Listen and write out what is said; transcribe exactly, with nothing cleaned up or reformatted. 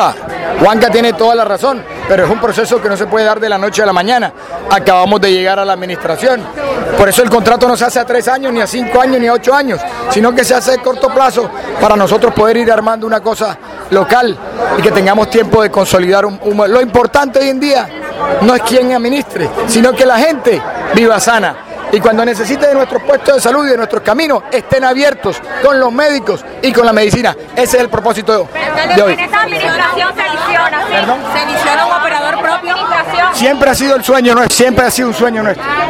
Juanca, Juanca tiene toda la razón, pero es un proceso que no se puede dar de la noche a la mañana. Acabamos de llegar a la administración. Por eso el contrato no se hace a tres años, ni a cinco años, ni a ocho años, sino que se hace de corto plazo para nosotros poder ir armando una cosa local y que tengamos tiempo de consolidar un, un... Lo importante hoy en día no es quién administre, sino que la gente viva sana. Y cuando necesite de nuestros puestos de salud y de nuestros caminos, estén abiertos con los médicos y con la medicina. Ese es el propósito de hoy. ¿En esta administración se eliciona, ¿sí? ¿Se eliciona un operador propio? Siempre ha sido el sueño nuestro, siempre ha sido un sueño nuestro.